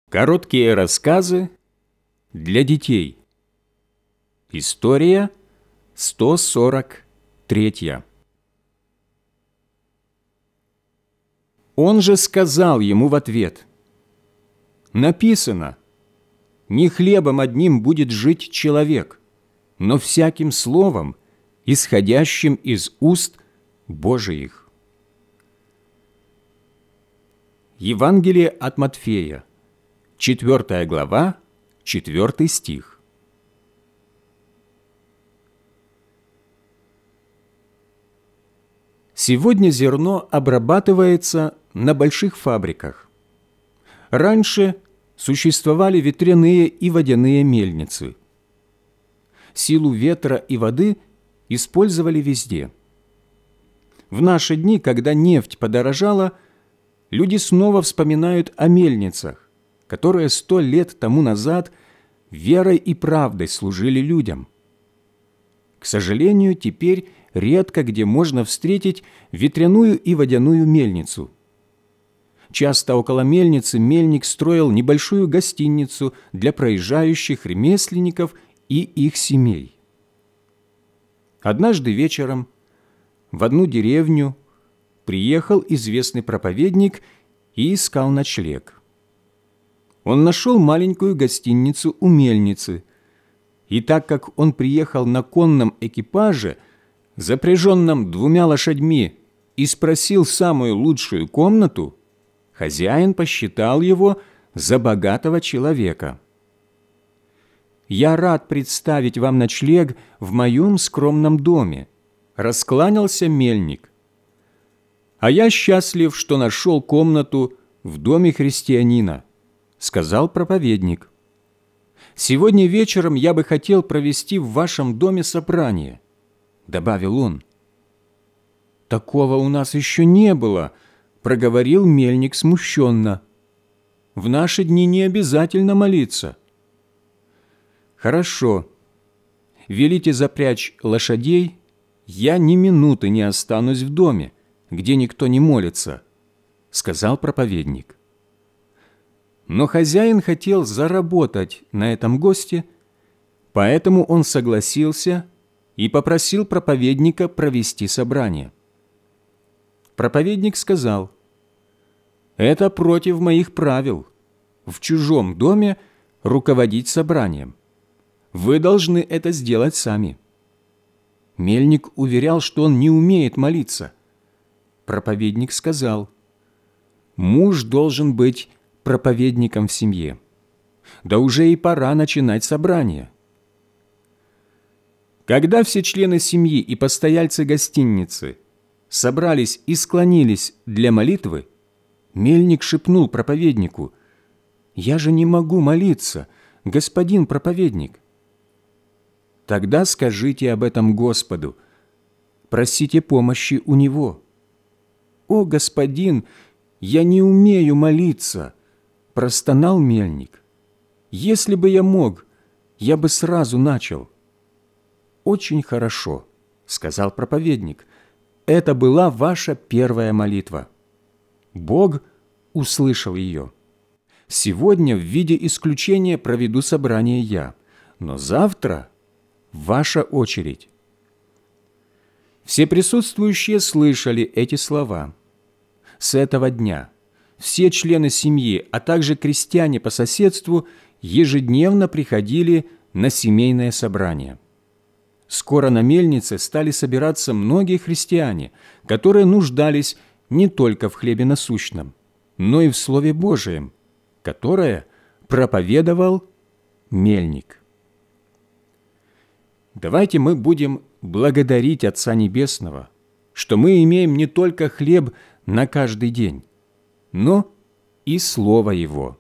Короткие рассказы для детей. История 143. Он же сказал ему в ответ: «Написано, не хлебом одним будет жить человек, но всяким словом, исходящим из уст Божиих». Евангелие от Матфея, 4 глава, 4 стих. Сегодня зерно обрабатывается на больших фабриках. Раньше существовали ветряные и водяные мельницы. Силу ветра и воды использовали везде. В наши дни, когда нефть подорожала, люди снова вспоминают о мельницах, которые 100 лет тому назад верой и правдой служили людям. К сожалению, теперь редко где можно встретить ветряную и водяную мельницу. Часто около мельницы мельник строил небольшую гостиницу для проезжающих ремесленников и их семей. Однажды вечером в одну деревню приехал известный проповедник и искал ночлег. Он нашел маленькую гостиницу у мельницы, и так как он приехал на конном экипаже, запряженном 2 лошадьми, и спросил самую лучшую комнату, хозяин посчитал его за богатого человека. «Я рад представить вам ночлег в моем скромном доме», — раскланялся мельник. «А я счастлив, что нашел комнату в доме христианина», — сказал проповедник. «Сегодня вечером я бы хотел провести в вашем доме собрание», — добавил он. «Такого у нас еще не было», — проговорил мельник смущенно. «В наши дни не обязательно молиться». «Хорошо. Велите запрячь лошадей, я ни минуты не останусь в доме, где никто не молится», — сказал проповедник. Но хозяин хотел заработать на этом госте, поэтому он согласился и попросил проповедника провести собрание. Проповедник сказал: «Это против моих правил в чужом доме руководить собранием. Вы должны это сделать сами». Мельник уверял, что он не умеет молиться. Проповедник сказал: «Муж должен быть проповедником в семье. Да уже и пора начинать собрание». Когда все члены семьи и постояльцы гостиницы собрались и склонились для молитвы, мельник шепнул проповеднику: «Я же не могу молиться, господин проповедник». «Тогда скажите об этом Господу, просите помощи у Него». «О, господин, я не умею молиться», – простонал мельник. «Если бы я мог, я бы сразу начал». «Очень хорошо», – сказал проповедник. «Это была ваша первая молитва. Бог услышал ее. Сегодня в виде исключения проведу собрание я, но завтра ваша очередь». Все присутствующие слышали эти слова. С этого дня все члены семьи, а также крестьяне по соседству ежедневно приходили на семейное собрание. Скоро на мельнице стали собираться многие христиане, которые нуждались не только в хлебе насущном, но и в Слове Божием, которое проповедовал мельник. Давайте мы будем благодарить Отца Небесного, что мы имеем не только хлеб на каждый день, но и Слово Его.